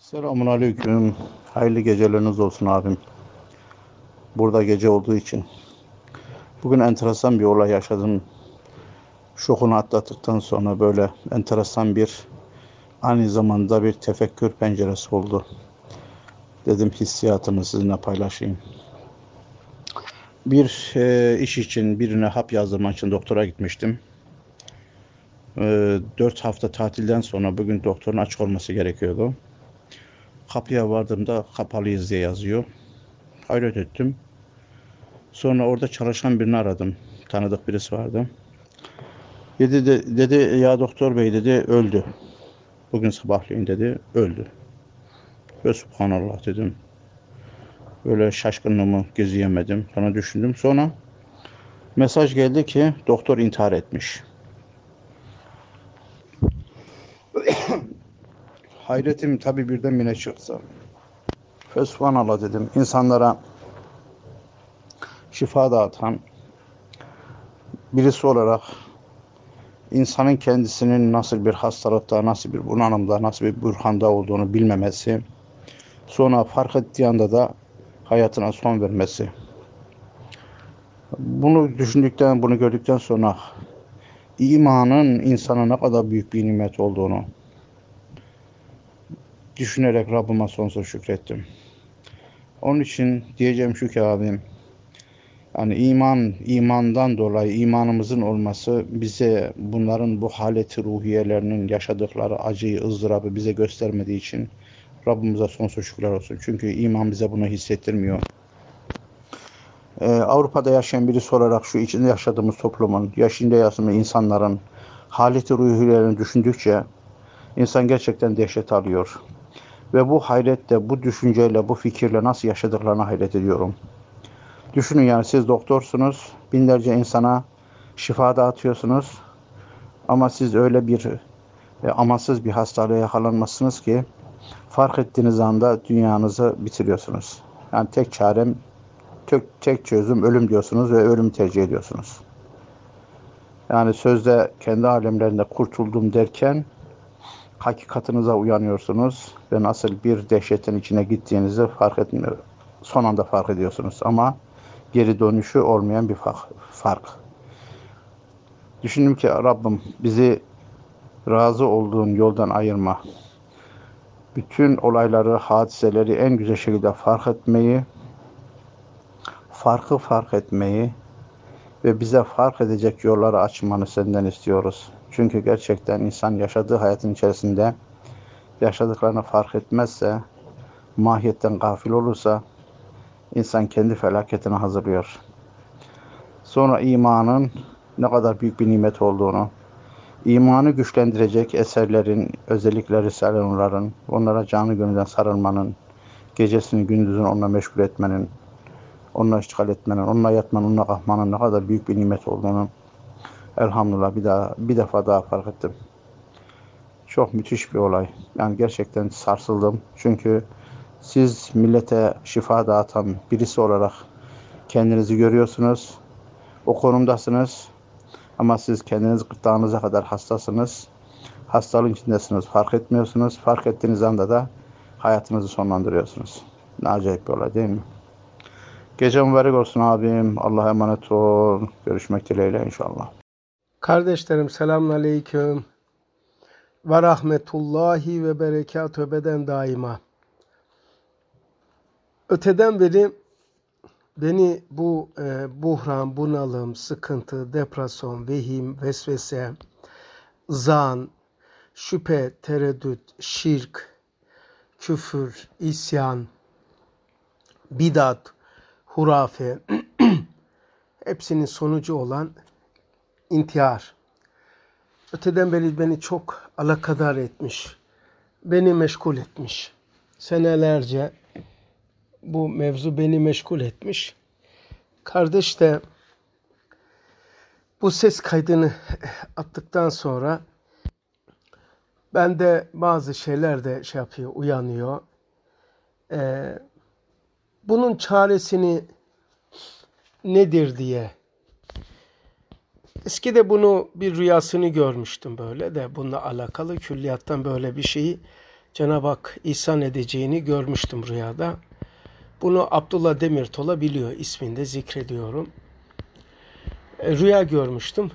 Selamun aleyküm. Hayırlı geceleriniz olsun abim. Burada gece olduğu için. Bugün enteresan bir olay yaşadım. Şokunu atlattıktan sonra böyle enteresan bir aynı zamanda bir tefekkür penceresi oldu. Dedim hissiyatımı sizinle paylaşayım. Bir iş için birine hap yazdırmak için doktora gitmiştim. 4 hafta tatilden sonra bugün doktorun açık olması gerekiyordu. Kapıya vardığımda kapalıyız diye yazıyor. Hayret ettim. Sonra orada çalışan birini aradım. Tanıdık birisi vardı. Dedi ya doktor bey dedi öldü. Bugün sabahleyin dedi öldü. Ve subhanallah dedim. Böyle şaşkınlığımı gizleyemedim. Sonra düşündüm. Sonra mesaj geldi ki doktor intihar etmiş. Hayretim tabii birdenbire çıktı. Ve subhanallah dedim. İnsanlara şifa dağıtan birisi olarak insanın kendisinin nasıl bir hastalıkta, nasıl bir bunalımda, nasıl bir burhanda olduğunu bilmemesi, sonra fark ettiği anda da hayatına son vermesi. Bunu gördükten sonra imanın insana ne kadar büyük bir nimet olduğunu düşünerek Rabbime sonsuz şükrettim. Onun için diyeceğim şu ki abim, yani imandan dolayı imanımızın olması bize bunların bu haleti ruhiyelerinin yaşadıkları acıyı, ızdırabı bize göstermediği için Rabbimize sonsuz şükürler olsun. Çünkü iman bize bunu hissettirmiyor. Avrupa'da yaşayan birisi olarak şu içinde yaşadığımız toplumun, yaşında yaşayan insanların haleti ruhiyelerini düşündükçe insan gerçekten dehşet alıyor. Ve bu hayretle, bu düşünceyle, bu fikirle nasıl yaşadıklarına hayret ediyorum. Düşünün yani siz doktorsunuz, binlerce insana şifa dağıtıyorsunuz ama siz öyle bir amansız bir hastalığa yakalanmışsınız ki fark ettiğiniz anda dünyanızı bitiriyorsunuz. Yani tek çözüm ölüm diyorsunuz ve ölümü tercih ediyorsunuz. Yani sözde kendi alemlerinde kurtuldum derken hakikatinize uyanıyorsunuz ve nasıl bir dehşetin içine gittiğinizi son anda fark ediyorsunuz ama geri dönüşü olmayan bir fark. Düşündüm ki Rabbim bizi razı olduğun yoldan ayırma. Bütün olayları, hadiseleri en güzel şekilde fark etmeyi ve bize fark edecek yolları açmanı senden istiyoruz. Çünkü gerçekten insan yaşadığı hayatın içerisinde yaşadıklarını fark etmezse, mahiyetten gafil olursa insan kendi felaketine hazırlıyor. Sonra imanın ne kadar büyük bir nimet olduğunu, imanı güçlendirecek eserlerin, özellikle Risale-i Nur'ların, onlara canı gönülden sarılmanın, gecesini gündüzünü onunla meşgul etmenin, onunla iştigal etmenin, onunla yatmanın, onunla kalkmanın ne kadar büyük bir nimet olduğunu elhamdülillah bir defa daha fark ettim. Çok müthiş bir olay. Yani gerçekten sarsıldım. Çünkü siz millete şifa dağıtan birisi olarak kendinizi görüyorsunuz. O konumdasınız. Ama siz kendiniz gırtlağınıza kadar hastasınız. Hastalığın içindesiniz. Fark etmiyorsunuz. Fark ettiğiniz anda da hayatınızı sonlandırıyorsunuz. Ne acayip bir olay değil mi? Gece mübarek olsun abim. Allah'a emanet ol. Görüşmek dileğiyle inşallah. Kardeşlerim selamünaleyküm ve rahmetullahi ve berekatü beden daima. Öteden beri beni bu buhran, bunalım, sıkıntı, depresyon, vehim, vesvese, zan, şüphe, tereddüt, şirk, küfür, isyan, bidat, hurafe hepsinin sonucu olan intihar. Öteden beri beni çok alakadar etmiş, beni meşgul etmiş. Senelerce bu mevzu beni meşgul etmiş. Kardeş de bu ses kaydını attıktan sonra bende bazı şeyler de uyanıyor. Bunun çaresini nedir diye. Eskide bunu bir rüyasını görmüştüm böyle de bununla alakalı külliyattan böyle bir şeyi Cenab-ı Hak ihsan edeceğini görmüştüm rüyada. Bunu Abdullah Demirtol'a biliyor, isminde zikrediyorum. Rüya görmüştüm.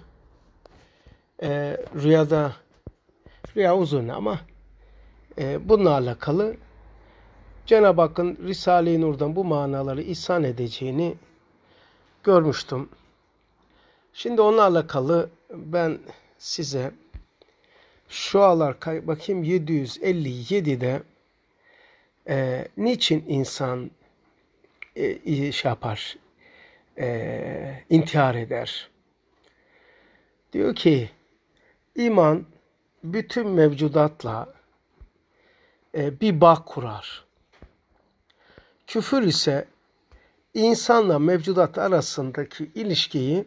Rüya uzun ama bununla alakalı Cenab-ı Hakk'ın Risale-i Nur'dan bu manaları ihsan edeceğini görmüştüm. Şimdi onunla alakalı ben size şualar bakayım 757'de niçin insan yapar, intihar eder? Diyor ki iman bütün mevcudatla bir bağ kurar. Küfür ise insanla mevcudat arasındaki ilişkiyi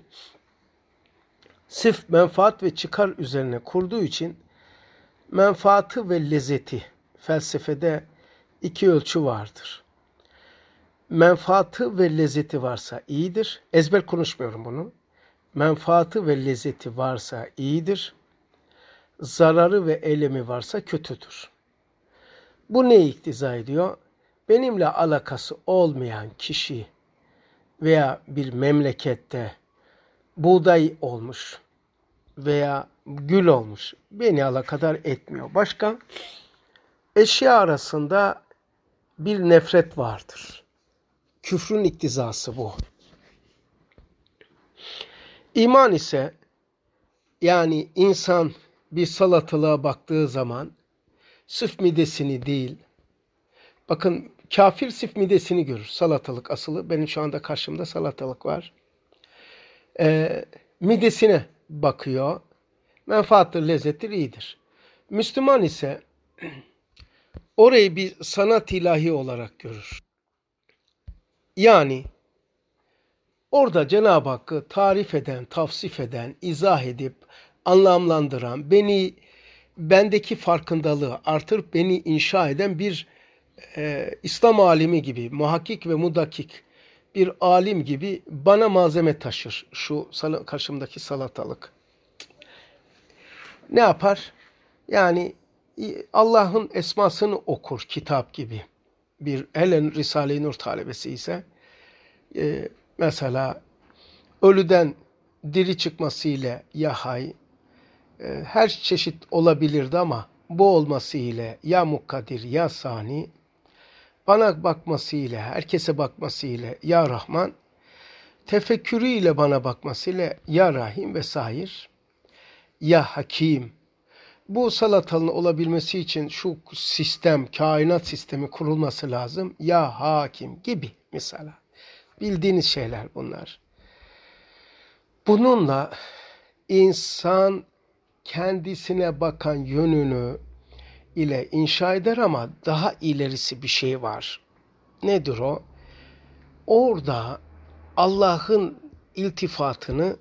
sırf menfaat ve çıkar üzerine kurduğu için menfaatı ve lezzeti, felsefede iki ölçü vardır. Menfaatı ve lezzeti varsa iyidir. Ezber konuşmuyorum bunu. Menfaatı ve lezzeti varsa iyidir. Zararı ve elemi varsa kötüdür. Bu ne iktiza ediyor? Benimle alakası olmayan kişi veya bir memlekette buğday olmuş veya gül olmuş beni alakadar etmiyor. Başka eşya arasında bir nefret vardır. Küfrün iktizası bu. İman ise yani insan bir salatalığa baktığı zaman sırf midesini değil, bakın kafir sırf midesini görür. Salatalık asılı. Benim şu anda karşımda salatalık var. Midesine bakıyor. Menfaattır, lezzettir, iyidir. Müslüman ise orayı bir sanat ilahi olarak görür. Yani orada Cenab-ı Hakk'ı tarif eden, tavsif eden, izah edip anlamlandıran, bendeki farkındalığı artırıp beni inşa eden bir İslam alimi gibi, muhakkik ve mudakik bir alim gibi bana malzeme taşır şu karşımdaki salatalık. Ne yapar? Yani Allah'ın esmasını okur kitap gibi. Bir helen Risale-i Nur talebesi ise mesela ölüden diri çıkması ile ya hay, her çeşit olabilirdi ama bu olması ile ya mukkadir ya sani, bana bakması ile, herkese bakması ile ya Rahman, tefekkürü ile bana bakması ile ya Rahim vesaire, ya Hakim. Bu salatalığın olabilmesi için şu sistem, kainat sistemi kurulması lazım. Ya Hakim gibi mesela. Bildiğiniz şeyler bunlar. Bununla insan kendisine bakan yönünü ile inşa eder ama daha ilerisi bir şey var. Nedir o? Orada Allah'ın iltifatını,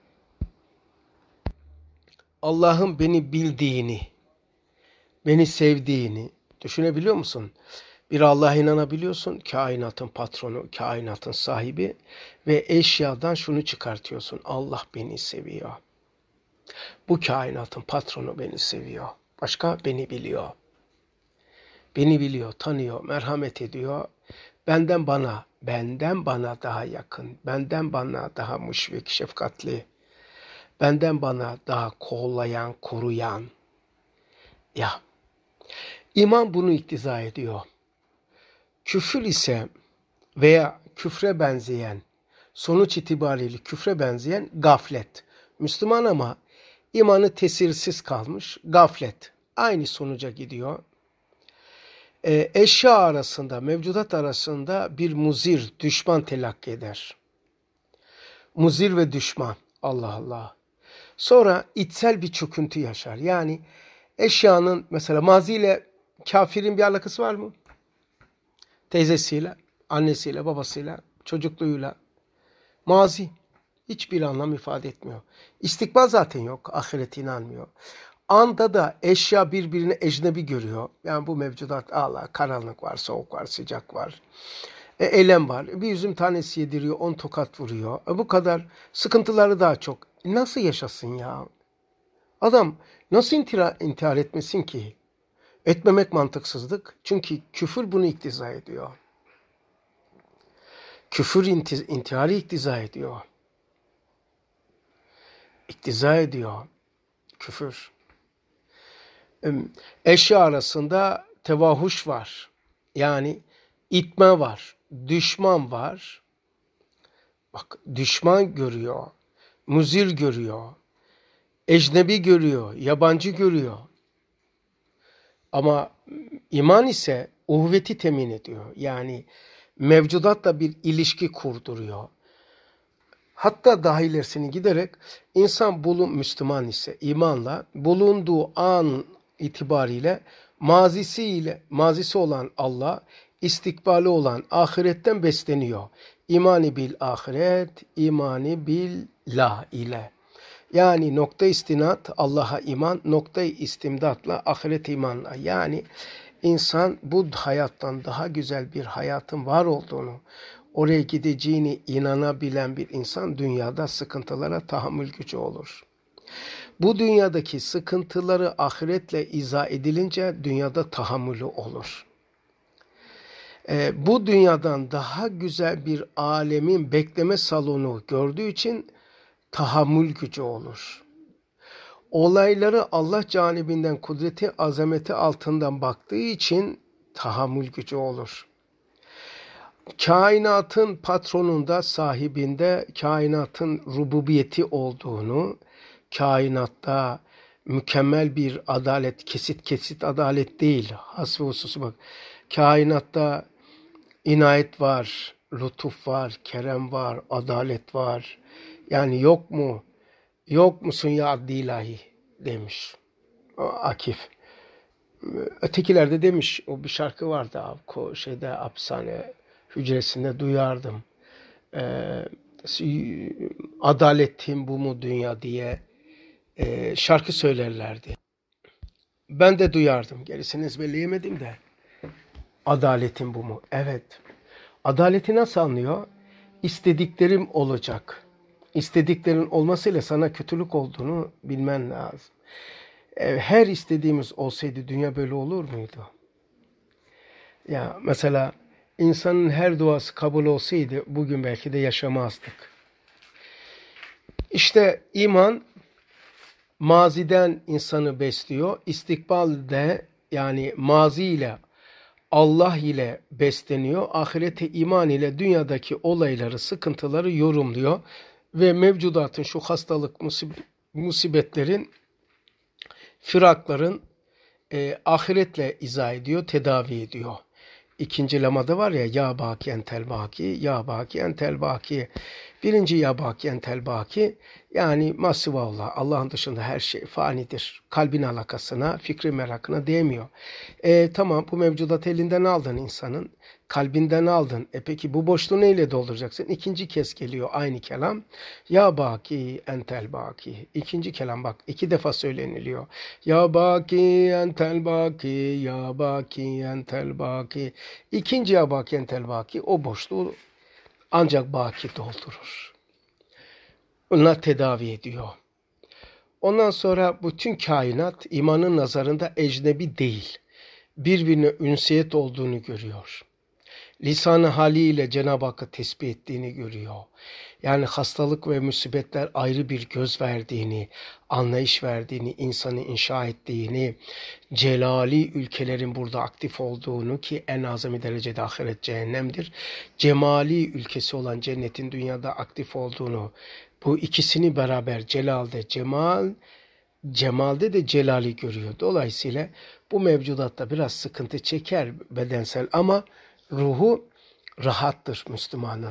Allah'ın beni bildiğini, beni sevdiğini düşünebiliyor musun? Bir Allah'a inanabiliyorsun, kainatın patronu, kainatın sahibi ve eşyadan şunu çıkartıyorsun. Allah beni seviyor. Bu kainatın patronu beni seviyor. Başka beni biliyor. Beni biliyor, tanıyor, merhamet ediyor. Benden bana daha yakın, benden bana daha müşfik, şefkatli, benden bana daha kollayan, koruyan. Ya, iman bunu iktiza ediyor. Küfür ise veya küfre benzeyen, sonuç itibariyle küfre benzeyen gaflet. Müslüman ama imanı tesirsiz kalmış, gaflet. Aynı sonuca gidiyor. Eşya arasında, mevcudat arasında bir muzir, düşman telakki eder. Muzir ve düşman. Allah Allah. Sonra içsel bir çöküntü yaşar. Yani eşyanın mesela maziyle kafirin bir alakası var mı? Teyzesiyle, annesiyle, babasıyla, çocukluğuyla. Mazi hiçbir anlam ifade etmiyor. İstikbal zaten yok. Ahirete inanmıyor. Anda da eşya birbirini ecnebi görüyor. Yani bu mevcudat Allah, karanlık var, soğuk var, sıcak var. Elem var. Bir üzüm tanesi yediriyor, 10 tokat vuruyor. Bu kadar sıkıntıları daha çok. Nasıl yaşasın ya? Adam nasıl intihar etmesin ki? Etmemek mantıksızlık. Çünkü küfür bunu iktiza ediyor. Küfür intiharı iktiza ediyor. İktiza ediyor küfür. Eşya arasında tevahuş var. Yani itme var. Düşman var. Bak, düşman görüyor. Muzir görüyor. Ecnebi görüyor. Yabancı görüyor. Ama iman ise uhveti temin ediyor. Yani mevcudatla bir ilişki kurduruyor. Hatta daha ilerisini giderek insan Müslüman ise imanla bulunduğu an itibariyle mazisi olan Allah, istikbali olan ahiretten besleniyor. İmani bil ahiret, imani billah ile. Yani nokta istinat Allah'a iman, nokta istimdatla ahiret imanla. Yani insan bu hayattan daha güzel bir hayatın var olduğunu, oraya gideceğini inanabilen bir insan dünyada sıkıntılara tahammül gücü olur. Bu dünyadaki sıkıntıları ahiretle izah edilince dünyada tahammülü olur. Bu dünyadan daha güzel bir alemin bekleme salonu gördüğü için tahammül gücü olur. Olayları Allah canibinden kudreti azameti altından baktığı için tahammül gücü olur. Kainatın patronunda, sahibinde kainatın rububiyeti olduğunu, kainatta mükemmel bir adalet, kesit adalet değil, has ve hususu bak. Kainatta inayet var, lütuf var, kerem var, adalet var. Yani yok mu? Yok musun ya Abdi ilahi demiş Akif. Ötekilerde demiş, o bir şarkı vardı şeyde hapishane hücresinde duyardım. Adaletin bu mu dünya diye şarkı söylerlerdi. Ben de duyardım. Gerisini ezberleyemedim de. Adaletin bu mu? Evet. Adaleti nasıl anlıyor? İstediklerim olacak. İstediklerin olmasıyla sana kötülük olduğunu bilmen lazım. Her istediğimiz olsaydı dünya böyle olur muydu? Ya mesela insanın her duası kabul olsaydı bugün belki de yaşamazdık. İşte iman maziden insanı besliyor. İstikbalde yani mazi ile Allah ile besleniyor. Ahirete iman ile dünyadaki olayları, sıkıntıları yorumluyor. Ve mevcudatın şu hastalık, musibetlerin, firakların ahiretle izah ediyor, tedavi ediyor. İkinci lamada var ya, ya baki entel baki, ya baki entel baki. Birinci ya baki entel baki, yani masivallah, Allah'ın dışında her şey fanidir. Kalbin alakasına, fikri merakına değmiyor. Tamam, bu mevcudat elinden aldın insanın, kalbinden aldın. Peki bu boşluğu neyle dolduracaksın? İkinci kez geliyor aynı kelam. Ya baki entel baki. İkinci kelam bak, iki defa söyleniliyor. Ya baki entel baki, ya baki entel baki. İkinci ya baki entel baki o boşluğu ancak baki doldurur. Ona tedavi ediyor. Ondan sonra bütün kainat imanın nazarında ecnebi değil, birbirine ünsiyet olduğunu görüyor. Lisan-ı haliyle Cenab-ı Hakk'ı tesbih ettiğini görüyor. Yani hastalık ve musibetler ayrı bir göz verdiğini, anlayış verdiğini, insanı inşa ettiğini, celali ülkelerin burada aktif olduğunu ki en azami derecede ahiret cehennemdir. Cemali ülkesi olan cennetin dünyada aktif olduğunu, bu ikisini beraber celalde cemal, cemalde de celali görüyor. Dolayısıyla bu mevcudatta biraz sıkıntı çeker bedensel ama ruhu rahattır Müslümanın.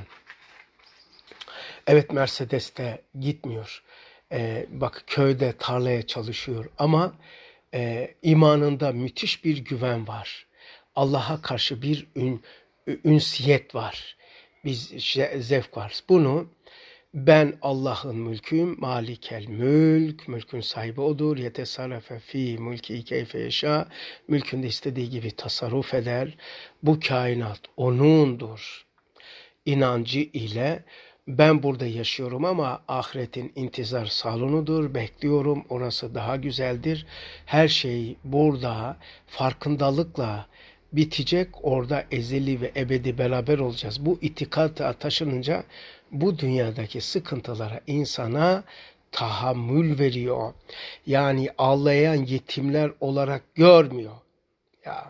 Evet, Mercedes'te gitmiyor. Bak köyde tarlaya çalışıyor ama imanında müthiş bir güven var. Allah'a karşı bir ünsiyet var. Zevk var. Bunu ben Allah'ın mülküyüm, malikel mülk, mülkün sahibi odur, yetesarrafe fi mülki keyfe yaşa, mülkünde istediği gibi tasarruf eder, bu kainat O'nundur inancı ile Ben burada yaşıyorum ama ahiretin intizar salonudur. Bekliyorum. Orası daha güzeldir. Her şey burada farkındalıkla bitecek. Orada ezeli ve ebedi beraber olacağız. Bu itikata taşınınca bu dünyadaki sıkıntılara insana tahammül veriyor. Yani ağlayan yetimler olarak görmüyor. Ya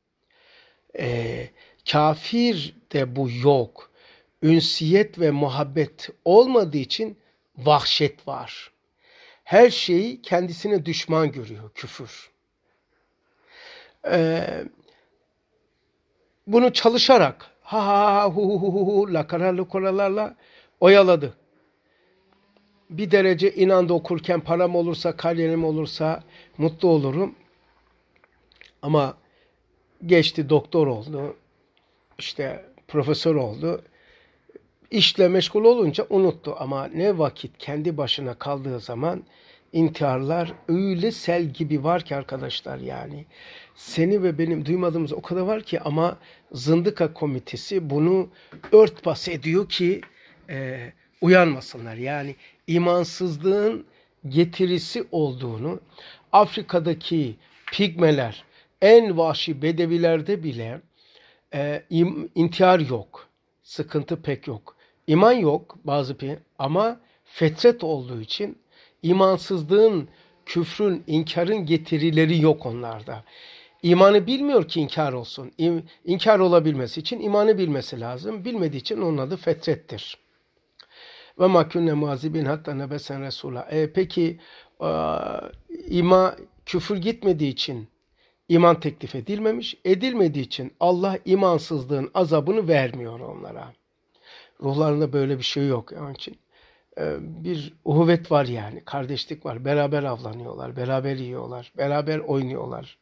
kafir de bu yok. Ünsiyet ve muhabbet olmadığı için vahşet var. Her şeyi kendisine düşman görüyor küfür. Bunu çalışarak ha ha hu hu hu hu lakara lukoralarla oyaladı. Bir derece inandı okurken param olursa, kariyerim olursa mutlu olurum. Ama geçti doktor oldu, işte profesör oldu. İşle meşgul olunca unuttu ama ne vakit kendi başına kaldığı zaman intiharlar öyle sel gibi var ki arkadaşlar yani. Seni ve benim duymadığımız o kadar var ki ama Zındıka Komitesi bunu örtbas ediyor ki uyanmasınlar. Yani imansızlığın getirisi olduğunu Afrika'daki pigmeler en vahşi bedevilerde bile intihar yok. Sıkıntı pek yok. İman yok bazı ama fetret olduğu için imansızlığın, küfrün, inkarın getirileri yok onlarda. İmanı bilmiyor ki inkar olsun. İnkar olabilmesi için imanı bilmesi lazım. Bilmediği için onun adı fetrettir. Ve makünne muazibin hatta nebesen resula. Peki küfür gitmediği için iman teklif edilmemiş. Edilmediği için Allah imansızlığın azabını vermiyor onlara. Ruhlarında böyle bir şey yok. Onun için bir uhuvvet var yani. Kardeşlik var. Beraber avlanıyorlar. Beraber yiyorlar. Beraber oynuyorlar.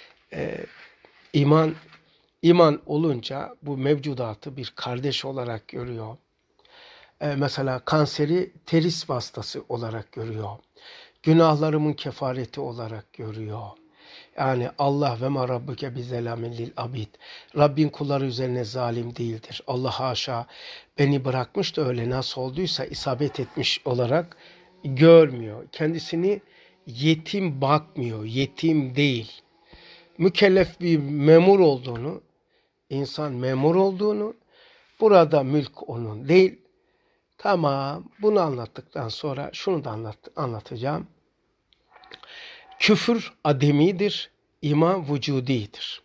İman olunca bu mevcudatı bir kardeş olarak görüyor. Mesela kanseri teris vasıtası olarak görüyor. Günahlarımın kefareti olarak görüyor. Yani Allah ve ma rabbuke bizzelamin lil abid. Rabbin kulları üzerine zalim değildir. Allah haşa beni bırakmış da öyle nasıl olduysa isabet etmiş olarak görmüyor. Kendisini yetim bakmıyor. Yetim değil. Mükellef bir memur olduğunu, insan memur olduğunu, burada mülk onun değil. Tamam, bunu anlattıktan sonra şunu da anlatacağım. Küfür ademidir, iman vücudidir.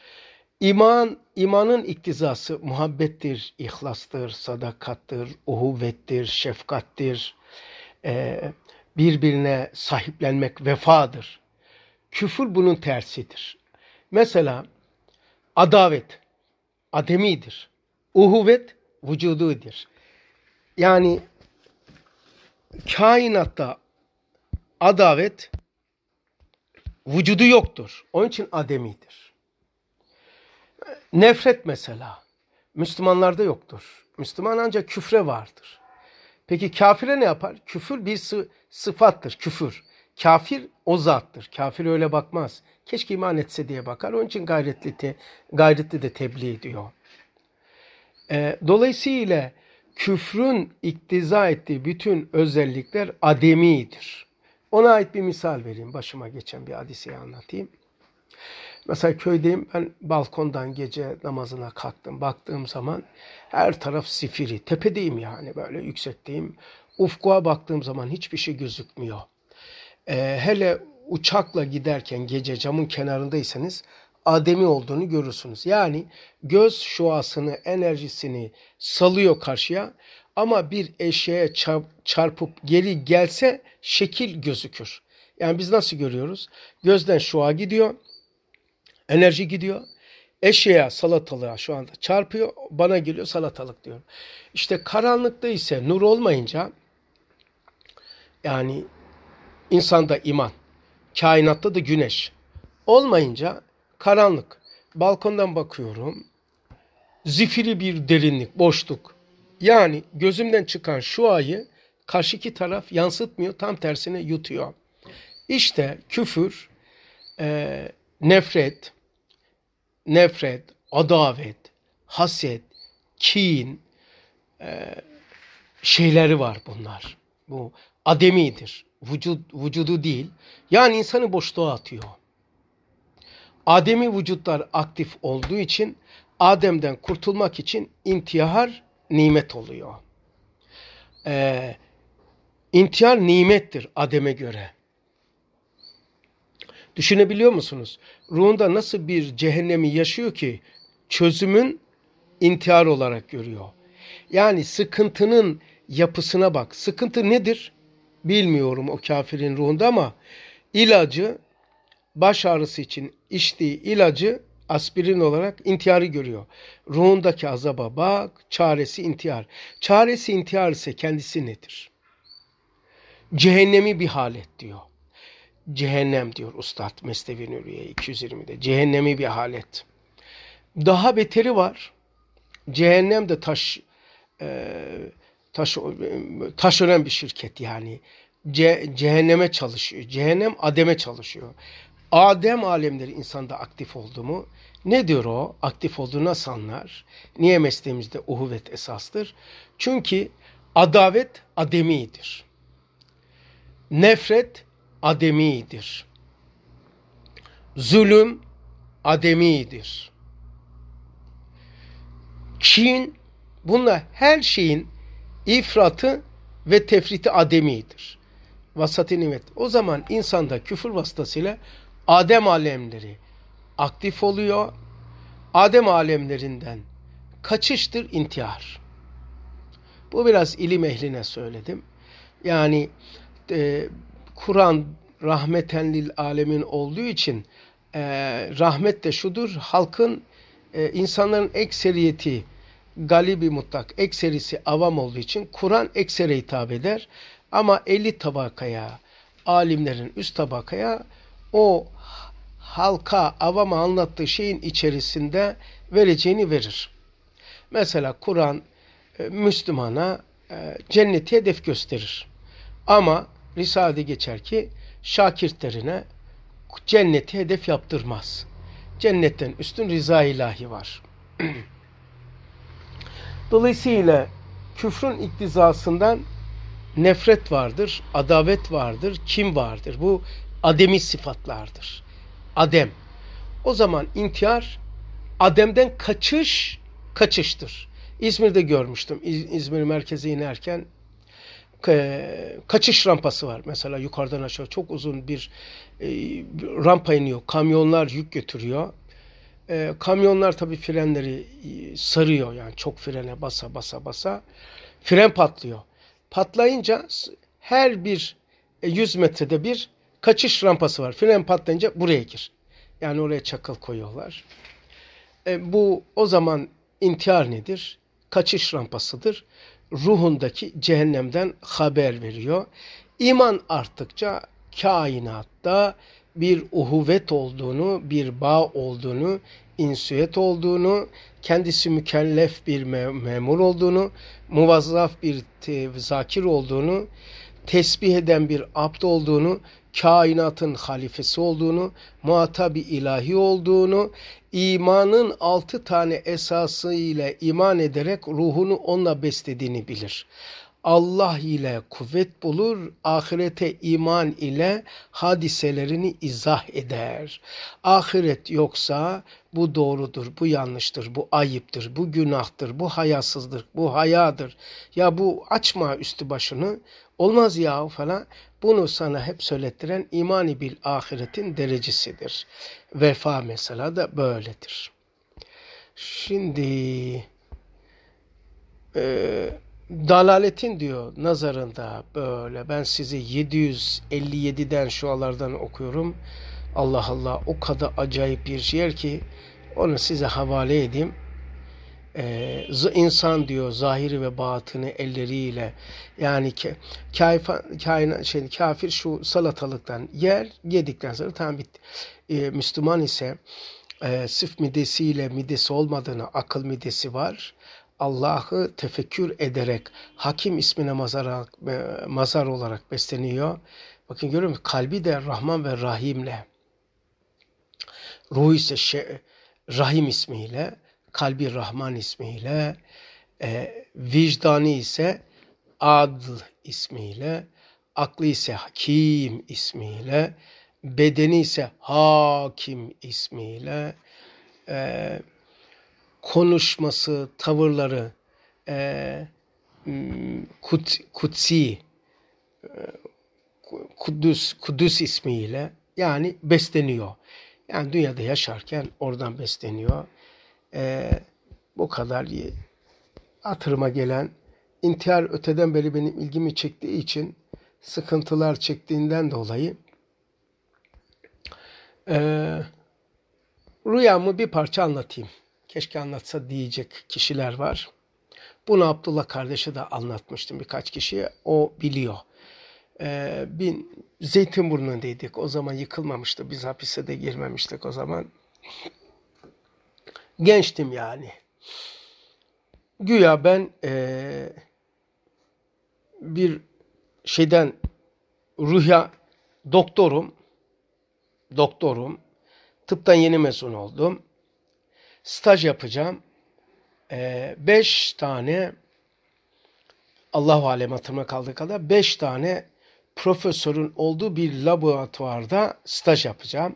İmanın iktizası muhabbettir, ihlastır, sadakattır, uhuvvettir, şefkattir, birbirine sahiplenmek vefadır. Küfür bunun tersidir. Mesela adavet ademidir, uhuvvet vücududur. Yani kainatta adavet vücudu yoktur. Onun için ademidir. Nefret mesela Müslümanlarda yoktur. Müslüman ancak küfre vardır. Peki kafire ne yapar? Küfür bir sıfattır. Küfür. Kafir o zattır. Kafir öyle bakmaz. Keşke iman etse diye bakar. Onun için gayretli de tebliğ ediyor. Dolayısıyla küfrün iktiza ettiği bütün özellikler ademidir. Ona ait bir misal vereyim. Başıma geçen bir hadiseyi anlatayım. Mesela köydeyim. Ben balkondan gece namazına kalktım. Baktığım zaman her taraf sifiri. Tepedeyim yani böyle yüksekteyim. Ufkuğa baktığım zaman hiçbir şey gözükmüyor. Hele uçakla giderken gece camın kenarındaysanız ademi olduğunu görürsünüz. Yani göz şuasını, enerjisini salıyor karşıya ama bir eşeğe çarpıp geri gelse şekil gözükür. Yani biz nasıl görüyoruz? Gözden şua gidiyor, enerji gidiyor. Eşeğe, salatalığa şu anda çarpıyor, bana geliyor salatalık diyor. İşte karanlıkta ise nur olmayınca yani insanda iman, kainatta da güneş olmayınca karanlık. Balkondan bakıyorum. Zifiri bir derinlik, boşluk. Yani gözümden çıkan şuayı karşıki taraf yansıtmıyor, tam tersine yutuyor. İşte küfür, nefret, adavet, haset, kin, şeyleri var bunlar. Bu ademidir. Vücudu değil. Yani insanı boşluğa atıyor. Ademi vücutlar aktif olduğu için Adem'den kurtulmak için intihar nimet oluyor. İntihar nimettir Adem'e göre. Düşünebiliyor musunuz? Ruhunda nasıl bir cehennemi yaşıyor ki çözümün intihar olarak görüyor. Yani sıkıntının yapısına bak. Sıkıntı nedir? Bilmiyorum o kafirin ruhunda ama ilacı, baş ağrısı için içtiği ilacı aspirin olarak intiharı görüyor. Ruhundaki azaba bak, çaresi intihar. Çaresi intihar ise kendisi nedir? Cehennemi bir halet diyor. Cehennem diyor Üstad Mesnevi Nuriye 220'de. Cehennemi bir halet. Daha beteri var. Cehennem de taşören bir şirket yani. Cehenneme çalışıyor. Cehennem Adem'e çalışıyor. Adem alemleri insanda aktif oldu mu? Ne diyor o? Aktif olduğunu nasıl anlar? Niye mesleğimizde uhuvvet esastır? Çünkü adavet ademidir. Nefret ademidir. Zulüm ademidir. Kin, bunlar her şeyin ifratı ve tefriti ademidir. Vasat-ı nimet. O zaman insanda küfür vasıtasıyla Adem alemleri aktif oluyor. Adem alemlerinden kaçıştır intihar. Bu biraz ilim ehline söyledim. Yani Kur'an rahmeten lil alemin olduğu için rahmet de şudur. Halkın, insanların ekseriyeti galibi mutlak, ekserisi avam olduğu için Kur'an eksere hitap eder. Ama 50 tabakaya, alimlerin üst tabakaya o halka, avama anlattığı şeyin içerisinde vereceğini verir. Mesela Kur'an Müslümana cenneti hedef gösterir. Ama Risale'de geçer ki şakirtlerine cenneti hedef yaptırmaz. Cennetten üstün rıza ilahi var. Dolayısıyla küfrün iktizasından nefret vardır, adavet vardır, kin vardır. Bu ademi sıfatlardır. Adem. O zaman intihar Adem'den kaçıştır. İzmir'de görmüştüm. İzmir merkeze inerken kaçış rampası var. Mesela yukarıdan aşağı çok uzun bir rampa iniyor. Kamyonlar yük götürüyor. Kamyonlar tabii frenleri sarıyor. Yani çok frene basa. Fren patlıyor. Patlayınca her bir 100 metrede bir kaçış rampası var. Fren patlayınca buraya gir. Yani oraya çakıl koyuyorlar. Bu o zaman intihar nedir? Kaçış rampasıdır. Ruhundaki cehennemden haber veriyor. İman arttıkça kainatta bir uhuvvet olduğunu, bir bağ olduğunu, insiyet olduğunu, kendisi mükellef bir memur olduğunu, muvazzaf bir zakir olduğunu, tesbih eden bir abd olduğunu, kainatın halifesi olduğunu, muhatab-ı ilahi olduğunu, imanın 6 tane esası ile iman ederek ruhunu onunla beslediğini bilir. Allah ile kuvvet bulur, ahirete iman ile hadiselerini izah eder. Ahiret yoksa bu doğrudur, bu yanlıştır, bu ayıptır, bu günahtır, bu hayasızdır, bu hayadır. Ya bu açma üstü başını, olmaz ya falan. Bunu sana hep söylettiren imani bil ahiretin derecesidir. Vefa mesela da böyledir. Şimdi dalaletin diyor nazarında böyle, ben sizi 757'den şualardan okuyorum. Allah Allah, o kadar acayip bir şiir ki onu size havale edeyim. İnsan diyor zahiri ve batını elleriyle, yani kafir şu salatalıktan yedikten sonra tamam bitti. Müslüman ise sırf midesiyle midesi olmadığını, akıl midesi var. Allah'ı tefekkür ederek Hakim ismine mazar olarak besleniyor. Bakın görüyor musunuz? Kalbi de Rahman ve Rahim'le. Ruhu ise Rahim ismiyle, kalbi Rahman ismiyle, vicdanı ise Adl ismiyle, aklı ise Hakim ismiyle, bedeni ise Hakim ismiyle, konuşması, tavırları Kutsi, Kudüs ismiyle yani besleniyor. Yani dünyada yaşarken oradan besleniyor. Bu kadar hatırıma gelen, intihar öteden beri benim ilgimi çektiği için, sıkıntılar çektiğinden dolayı rüyamı bir parça anlatayım. Keşke anlatsa diyecek kişiler var. Bunu Abdullah kardeşe de anlatmıştım birkaç kişiye. O biliyor. Bir Zeytinburnu'ndaydık. O zaman yıkılmamıştı. Biz hapise de girmemiştik o zaman. Gençtim yani. Güya ben bir şeyden rüya doktorum. Tıptan yeni mezun oldum. Staj yapacağım. 5 tane Allahu alem hatırıma kaldığı kadar 5 tane profesörün olduğu bir laboratuvarda staj yapacağım.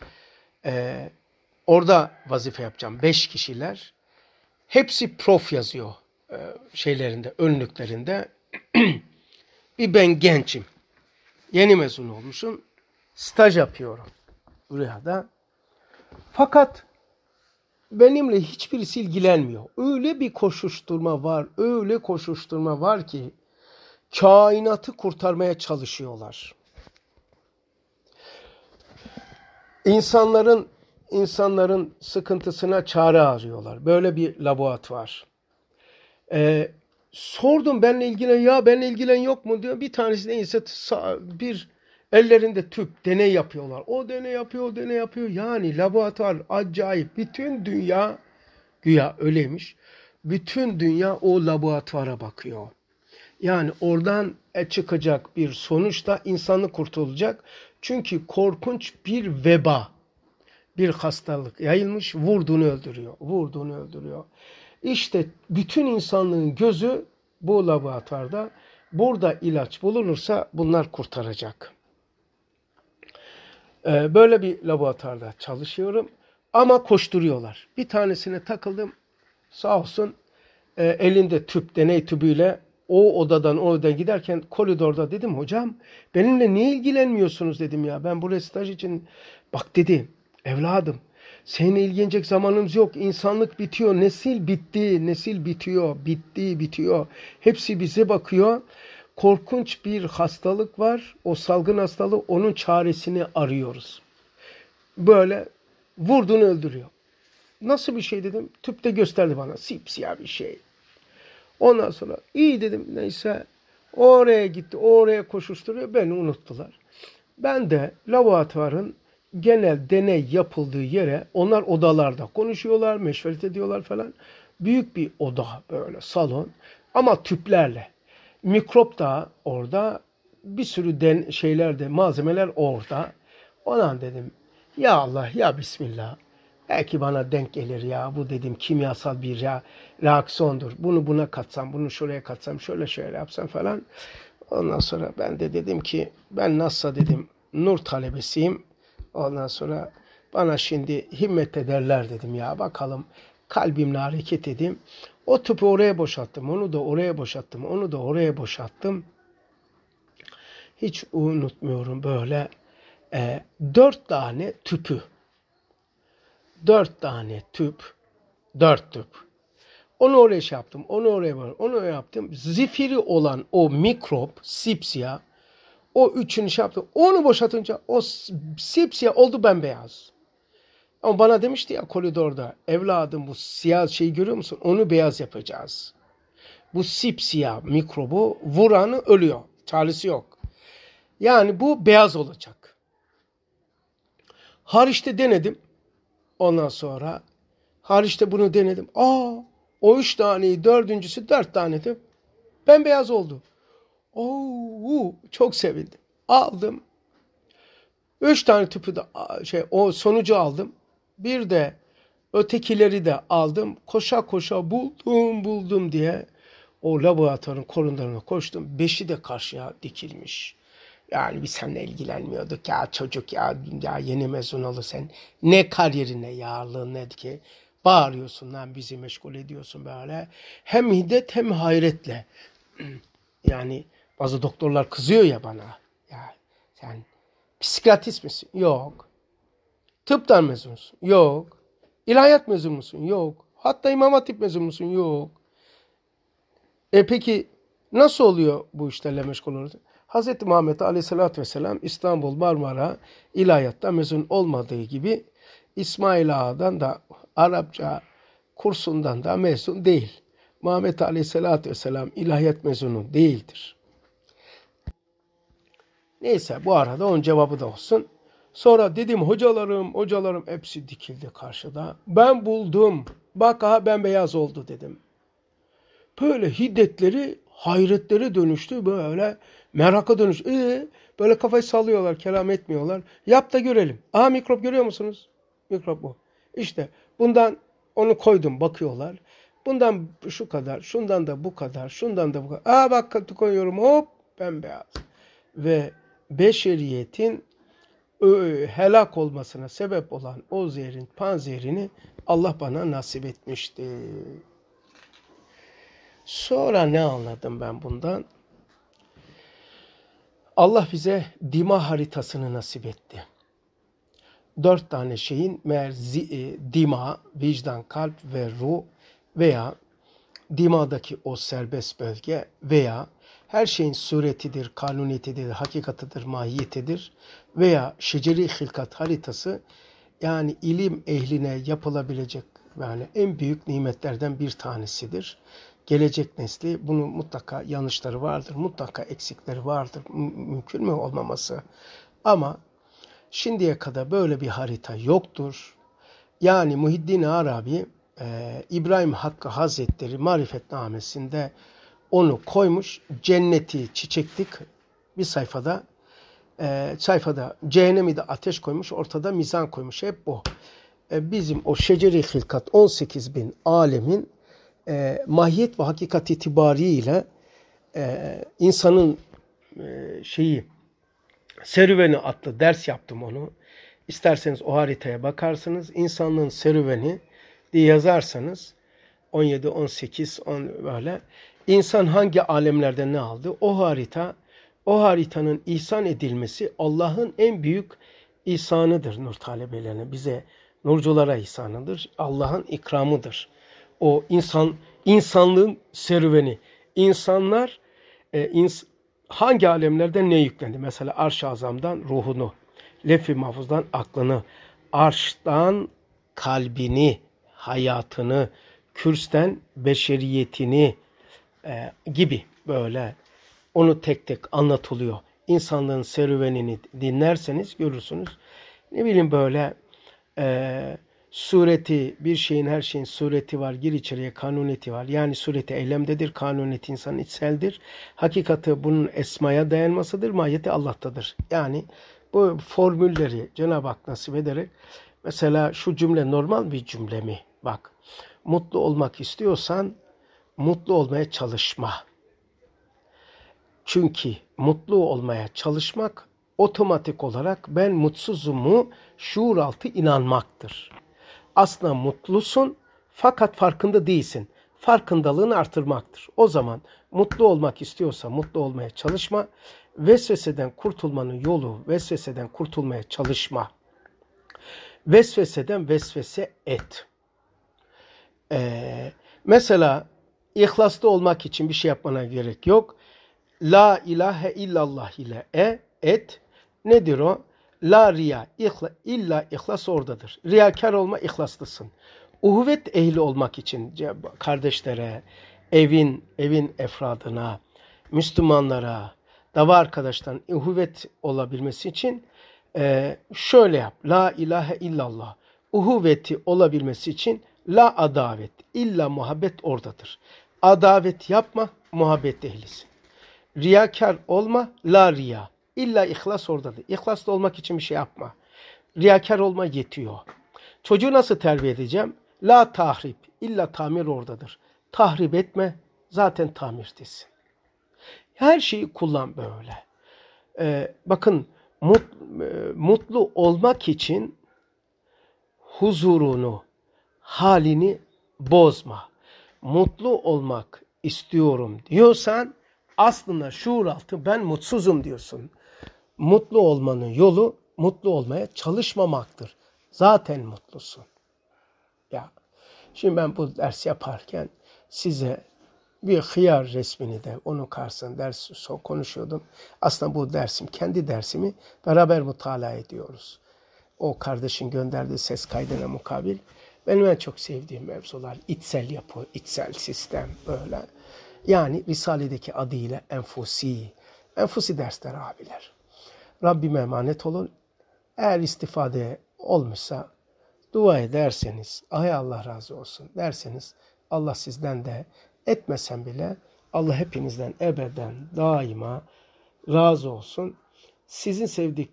Orada vazife yapacağım. 5 kişiler. Hepsi prof yazıyor şeylerinde, önlüklerinde. Bir ben gençim. Yeni mezun olmuşum. Staj yapıyorum rüyada. Fakat benimle hiçbirisi ilgilenmiyor. Öyle bir koşuşturma var ki kainatı kurtarmaya çalışıyorlar. İnsanların sıkıntısına çare arıyorlar. Böyle bir laboratuvar. Sordum benimle ilgilen yok mu diyor. Bir tanesi neyse bir ellerinde tüp deney yapıyorlar. O deney yapıyor. Yani laboratuvar acayip. Bütün dünya güya öyleymiş. Bütün dünya o laboratuvara bakıyor. Yani oradan çıkacak bir sonuçta insanlık kurtulacak. Çünkü korkunç bir veba, bir hastalık yayılmış, vurduğunu öldürüyor. İşte bütün insanlığın gözü bu laboratuvarda. Burada ilaç bulunursa bunlar kurtaracak. Böyle bir laboratuvarda çalışıyorum ama koşturuyorlar. Bir tanesine takıldım, sağ olsun elinde tüp, deney tübüyle o odadan giderken koridorda dedim hocam benimle niye ilgilenmiyorsunuz dedim ya. Ben buraya staj için bak dedi evladım seninle ilgilenecek zamanımız yok. İnsanlık bitiyor. Nesil bitiyor. Hepsi bize bakıyor. Korkunç bir hastalık var. O salgın hastalığı onun çaresini arıyoruz. Böyle vurduğunu öldürüyor. Nasıl bir şey dedim. Tüpte gösterdi bana. Sipsiyah bir şey. Ondan sonra iyi dedim neyse. Oraya gitti. Oraya koşuşturuyor. Beni unuttular. Ben de laboratuvarın genel deney yapıldığı yere onlar odalarda konuşuyorlar, meşveret ediyorlar falan. Büyük bir oda böyle salon ama tüplerle. Mikrop da orada bir sürü şeyler de malzemeler orada. Ona dedim ya Allah ya Bismillah. Belki bana denk gelir ya bu dedim kimyasal bir reaksiyondur. Bunu buna katsam, bunu şuraya katsam, şöyle yapsam falan. Ondan sonra ben de dedim ki ben nasılsa dedim nur talebesiyim. Ondan sonra bana şimdi himmet ederler dedim ya bakalım kalbimle hareket edeyim. O tüpü oraya boşalttım, onu da oraya boşalttım. Hiç unutmuyorum böyle 4 tane tüpü. 4 tane tüp. 4 tüp. Onu oraya yaptım. Onu yaptım. Zifiri olan o mikrop, sipsiyah. O üçünü yaptım. Onu boşaltınca o sipsiyah oldu bembeyaz. Ama bana demişti ya koridorda evladım bu siyah şeyi görüyor musun? Onu beyaz yapacağız. Bu sipsiyah mikrobu vuranı ölüyor. Çaresi yok. Yani bu beyaz olacak. Hariçte denedim. Ondan sonra hariçte bunu denedim. O 3 taneyi 4 tane de bembeyaz oldu. Çok sevindim. Aldım. 3 tane tüpü de o sonucu aldım. Bir de ötekileri de aldım. Koşa buldum diye O laboratuvarın koridoruna koştum. 5'i de karşıya dikilmiş. Yani biz seninle ilgilenmiyorduk ya çocuk ya yeni mezun oldu sen. Ne kariyerine yağlı ne ki. Bağırıyorsun lan bizi meşgul ediyorsun böyle. Hem hiddet hem hayretle. Yani bazı doktorlar kızıyor ya bana. Ya sen psikiyatrist misin? Yok. Tıptan mezun musun? Yok. İlahiyat mezun musun? Yok. Hatta İmam Hatip mezun musun? Yok. Peki nasıl oluyor bu işlerle meşgul olurdu? Hz. Muhammed Aleyhisselatü Vesselam İstanbul Marmara İlahiyat'ta mezun olmadığı gibi İsmail Ağa'dan da Arapça kursundan da mezun değil. Muhammed Aleyhisselatü Vesselam ilahiyat mezunu değildir. Neyse bu arada onun cevabı da olsun. Sonra dedim hocalarım hepsi dikildi karşıda. Ben buldum. Bak aha bembeyaz oldu dedim. Böyle hiddetleri hayretlere dönüştü böyle meraka dönüştü. Böyle kafayı sallıyorlar, kelam etmiyorlar. Yap da görelim. Aha mikrop görüyor musunuz? Mikrop bu. İşte bundan onu koydum bakıyorlar. Bundan şu kadar, şundan da bu kadar, şundan da bu kadar. Aa bak koyuyorum hop bembeyaz. Ve beşeriyetin helak olmasına sebep olan o zehrin panzehirini Allah bana nasip etmişti. Sonra ne anladım ben bundan? Allah bize dima haritasını nasip etti. 4 tane şeyin meğer dima, vicdan, kalp ve ruh veya dimadaki o serbest bölge veya her şeyin suretidir, kanuniyetidir, hakikatidir, mahiyetidir veya şeceri hilkat haritası yani ilim ehline yapılabilecek yani en büyük nimetlerden bir tanesidir. Gelecek nesli bunun mutlaka yanlışları vardır, mutlaka eksikleri vardır, mümkün mü olmaması. Ama şimdiye kadar böyle bir harita yoktur. Yani Muhiddin Arabi, İbrahim Hakkı Hazretleri Marifetnamesinde onu koymuş, cenneti çiçeklik bir sayfada cehennemi de ateş koymuş, ortada mizan koymuş. Hep bu. Bizim o şeceri hilkat 18 bin alemin mahiyet ve hakikat itibariyle insanın serüveni adlı ders yaptım onu. İsterseniz o haritaya bakarsınız. İnsanlığın serüveni diye yazarsanız 17, 18, 10 böyle. İnsan hangi alemlerden ne aldı? O haritanın ihsan edilmesi Allah'ın en büyük ihsanıdır nur talebelerine. Bize nurculara ihsanıdır. Allah'ın ikramıdır. O insanlığın serüveni. İnsanlar hangi alemlerden ne yüklendi? Mesela Arş-ı Azam'dan ruhunu, Lef-i Mahfuz'dan aklını, Arş'tan kalbini, hayatını, Kürs'ten beşeriyetini gibi böyle onu tek tek anlatılıyor. İnsanlığın serüvenini dinlerseniz görürsünüz. Ne bileyim böyle sureti, bir şeyin her şeyin sureti var, gir içeriye kanuniyeti var. Yani sureti eylemdedir, kanuniyeti insanın içseldir. Hakikati bunun esmaya dayanmasıdır, mahiyeti Allah'tadır. Yani bu formülleri Cenab-ı Hak nasip ederek mesela şu cümle normal bir cümle mi? Bak, mutlu olmak istiyorsan mutlu olmaya çalışma. Çünkü mutlu olmaya çalışmak otomatik olarak ben mutsuzumu şuur altı inanmaktır. Aslında mutlusun fakat farkında değilsin. Farkındalığını artırmaktır. O zaman mutlu olmak istiyorsa mutlu olmaya çalışma. Vesveseden kurtulmanın yolu vesveseden kurtulmaya çalışma. Vesveseden vesvese et. Mesela ihlaslı olmak için bir şey yapmana gerek yok. La ilahe illallah ile et. Nedir o? La riya illa ihlas oradadır. Riyakar olma ihlaslısın. Uhuvvet ehli olmak için kardeşlere, evin efradına, Müslümanlara, dava arkadaşların uhuvvet olabilmesi için şöyle yap. La ilahe illallah. Uhuvveti olabilmesi için la adavet. İlla muhabbet oradadır. Adavet yapma, muhabbet ehlisin. Riyakar olma, la riya. İlla ihlas oradadır. İhlaslı olmak için bir şey yapma. Riyakar olma yetiyor. Çocuğu nasıl terbiye edeceğim? La tahrip. İlla tamir oradadır. Tahrip etme, zaten tamirdesin. Her şeyi kullan böyle. Bakın mutlu olmak için huzurunu, halini bozma. Mutlu olmak istiyorum diyorsan aslında şuur altı ben mutsuzum diyorsun. Mutlu olmanın yolu mutlu olmaya çalışmamaktır. Zaten mutlusun. Ya şimdi ben bu ders yaparken size bir hıyar resmini de onun karşısında ders konuşuyordum. Aslında bu dersim, kendi dersimi beraber mutala ediyoruz. O kardeşin gönderdiği ses kaydına mukabil. Benim en çok sevdiğim mevzular içsel yapı, içsel sistem böyle. Yani Risale'deki adıyla enfusi. Enfusi dersler abiler. Rabbime emanet olun. Eğer istifade olmuşsa dua ederseniz, ay Allah razı olsun derseniz Allah sizden de etmesen bile Allah hepinizden ebeden daima razı olsun. Sizin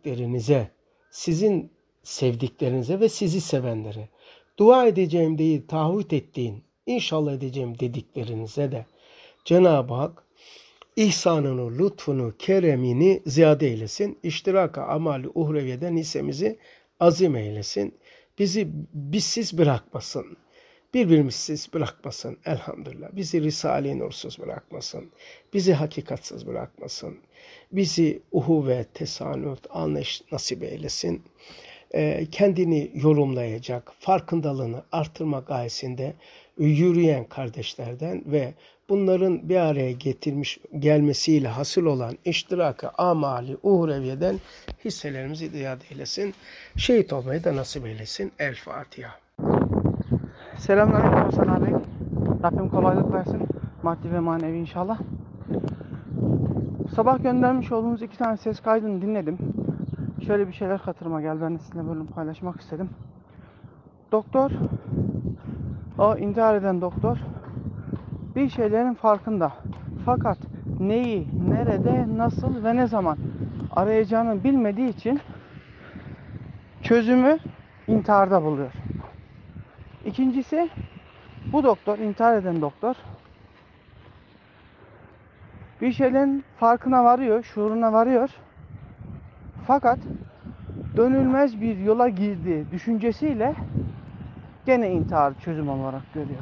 sevdiklerinize ve sizi sevenlere dua edeceğim değil taahhüt ettiğin inşallah edeceğim dediklerinize de Cenab-ı Hak ihsanını, lütfunu, keremini ziyade eylesin. İştiraka amali uhreviyeden hissemizi azim eylesin. Bizi bizsiz bırakmasın. Birbirimizsiz bırakmasın elhamdülillah. Bizi Risale-i Nursuz bırakmasın. Bizi hakikatsız bırakmasın. Bizi uhuvvet, tesanüt, anlayış nasip eylesin. Kendini yorumlayacak, farkındalığını artırma gayesinde yürüyen kardeşlerden ve bunların bir araya gelmesiyle hasıl olan iştirak-ı amali uhreviyeden hisselerimizi ziyade eylesin. Şehit olmayı da nasip eylesin. El Fatiha. Selamünaleyküm Hasan abi. Rabbim kolaylık versin. Maddi ve manevi inşallah. Sabah göndermiş olduğunuz 2 tane ses kaydını dinledim. Şöyle bir şeyler hatırıma geldi. Ben de sizinle böyle paylaşmak istedim. Doktor, o intihar eden doktor bir şeylerin farkında. Fakat neyi, nerede, nasıl ve ne zaman arayacağını bilmediği için çözümü intiharda buluyor. İkincisi, bu doktor, intihar eden doktor bir şeylerin farkına varıyor, şuuruna varıyor. Fakat dönülmez bir yola girdiği düşüncesiyle gene intihar çözüm olarak görüyor.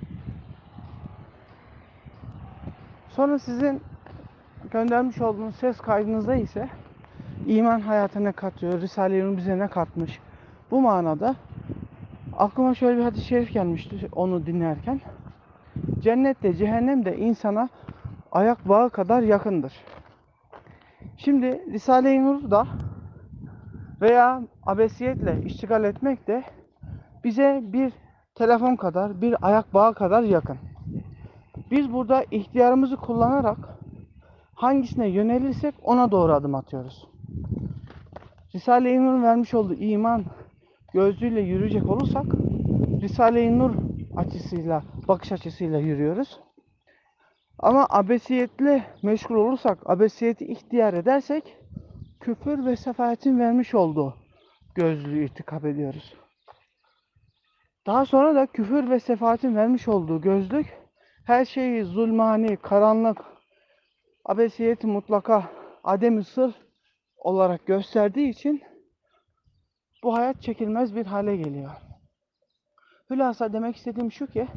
Sonra sizin göndermiş olduğunuz ses kaydınızda ise iman hayatına ne katıyor, Risale-i Nur bize ne katmış. Bu manada aklıma şöyle bir hadis-i şerif gelmişti onu dinlerken. Cennet de cehennem de insana ayak bağı kadar yakındır. Şimdi Risale-i Nur'da veya abesiyetle iştigal etmek de bize bir telefon kadar, bir ayak bağı kadar yakın. Biz burada ihtiyarımızı kullanarak hangisine yönelirsek ona doğru adım atıyoruz. Risale-i Nur'un vermiş olduğu iman gözlüğüyle yürüyecek olursak Risale-i Nur açısıyla, bakış açısıyla yürüyoruz. Ama abesiyetle meşgul olursak, abesiyeti ihtiyar edersek küfür ve sefahetin vermiş olduğu gözlüğü irtikap ediyoruz. Daha sonra da küfür ve sefahetin vermiş olduğu gözlük her şeyi zulmani, karanlık, abesiyeti mutlaka, adem-i sır olarak gösterdiği için bu hayat çekilmez bir hale geliyor. Hülasa demek istediğim şu ki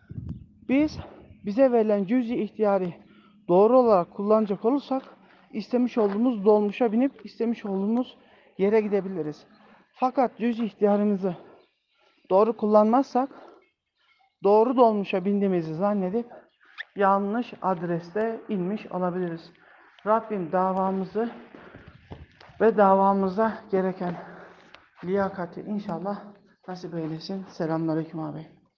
bize verilen cüz-i ihtiyari doğru olarak kullanacak olursak istemiş olduğumuz dolmuşa binip istemiş olduğumuz yere gidebiliriz. Fakat cüz-i ihtiyarımızı doğru kullanmazsak doğru dolmuşa bindiğimizi zannedip yanlış adreste inmiş olabiliriz. Rabbim davamızı ve davamıza gereken liyakati inşallah nasip eylesin. Selamünaleyküm abi.